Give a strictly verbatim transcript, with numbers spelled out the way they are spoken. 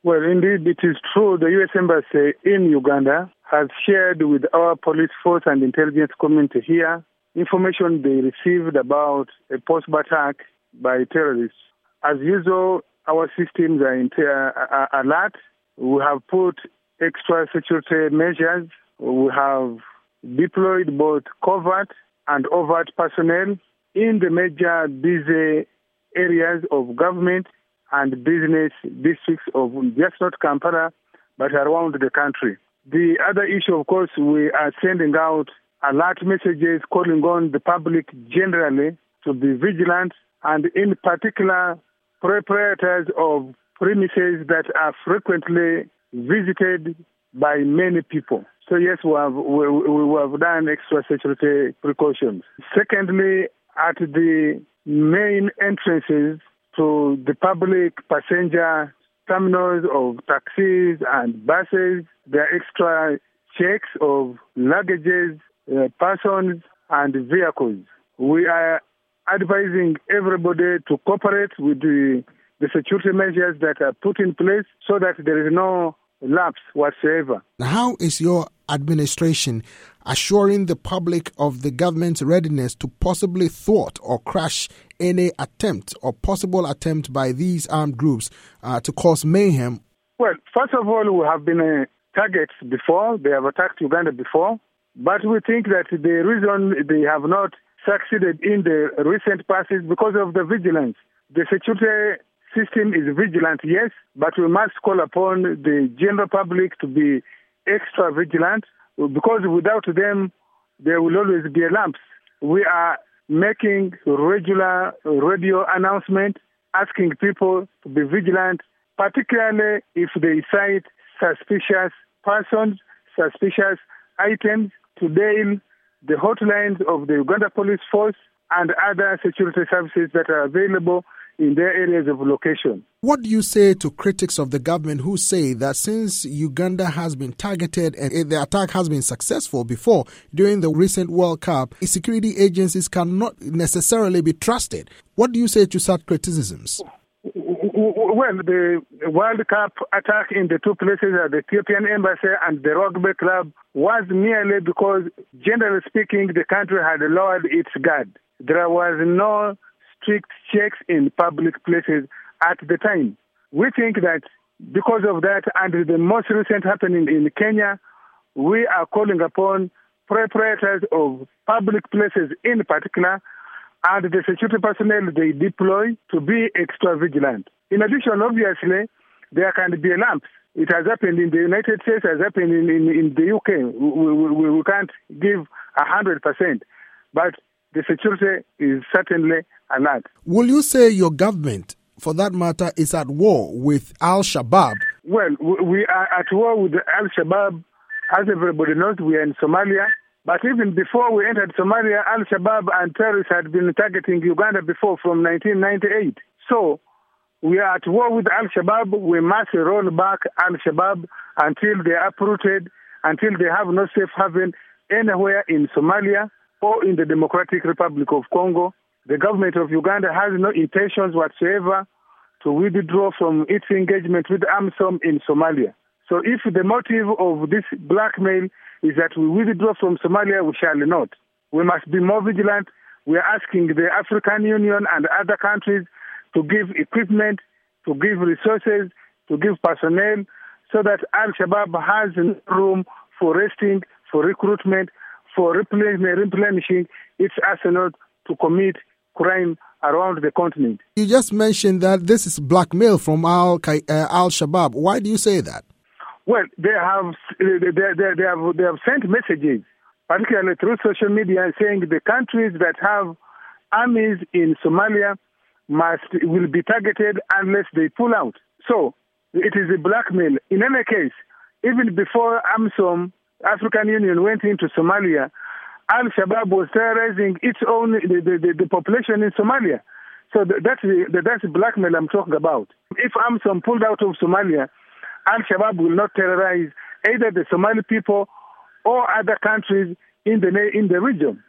Well, indeed, it is true. The U S Embassy in Uganda has shared with our police force and intelligence community here information they received about a possible attack by terrorists. As usual, our systems are, in ter- are alert. We have put extra security measures. We have deployed both covert and overt personnel in the major busy areas of government and business districts of just not Kampala, but around the country. The other issue, of course, we are sending out alert messages calling on the public generally to be vigilant, and in particular, proprietors of premises that are frequently visited by many people. So yes, we have, we, we have done extra security precautions. Secondly, at the main entrances to the public passenger terminals of taxis and buses, there are extra checks of luggages, uh, persons, and vehicles. We are advising everybody to cooperate with the, the security measures that are put in place so that there is no lapse whatsoever. How is your administration assuring the public of the government's readiness to possibly thwart or crush any attempt or possible attempt by these armed groups uh, to cause mayhem? Well, first of all, we have been uh, targets before. They have attacked Uganda before. But we think that the reason they have not succeeded in the recent past is because of the vigilance. The security system is vigilant, yes, but we must call upon the general public to be extra vigilant, because without them, there will always be a lapse. We are making regular radio announcements, asking people to be vigilant, particularly if they cite suspicious persons, suspicious items, to dial the hotlines of the Uganda Police Force and other security services that are available in their areas of location. What do you say to critics of the government who say that since Uganda has been targeted and the attack has been successful before during the recent World Cup, security agencies cannot necessarily be trusted? What do you say to such criticisms? Well, the World Cup attack in the two places at the Ethiopian Embassy and the rugby club was merely because, generally speaking, the country had lowered its guard. There was no strict checks in public places at the time. We think that because of that and the most recent happening in Kenya, we are calling upon proprietors of public places in particular and the security personnel they deploy to be extra vigilant. In addition, obviously, there can be a lapse. It has happened in the United States, it has happened in, in, in the U K. We, we, we can't give one hundred percent, but the security is certainly alert. Will you say your government, for that matter, is at war with Al-Shabaab? Well, we are at war with Al-Shabaab. As everybody knows, we are in Somalia. But even before we entered Somalia, Al-Shabaab and terrorists had been targeting Uganda before from nineteen ninety-eight. So we are at war with Al-Shabaab. We must roll back Al-Shabaab until they are uprooted, until they have no safe haven anywhere in Somalia or in the Democratic Republic of Congo. The government of Uganda has no intentions whatsoever to withdraw from its engagement with AMISOM in Somalia. So if the motive of this blackmail is that we withdraw from Somalia, we shall not. We must be more vigilant. We are asking the African Union and other countries to give equipment, to give resources, to give personnel, so that Al-Shabaab has room for resting, for recruitment, for replenishing its arsenal to commit crime around the continent. You just mentioned that this is blackmail from Al uh, Al-Shabaab. Why do you say that? Well, they have they, they, they have they have sent messages, particularly through social media, saying the countries that have armies in Somalia must will be targeted unless they pull out. So it is a blackmail. In any case, even before AMISOM, African Union, went into Somalia, Al-Shabaab was terrorizing its own the, the, the population in Somalia. So that's the, that's the blackmail I'm talking about. If AMISOM pulled out of Somalia, Al-Shabaab will not terrorize either the Somali people or other countries in the in the region.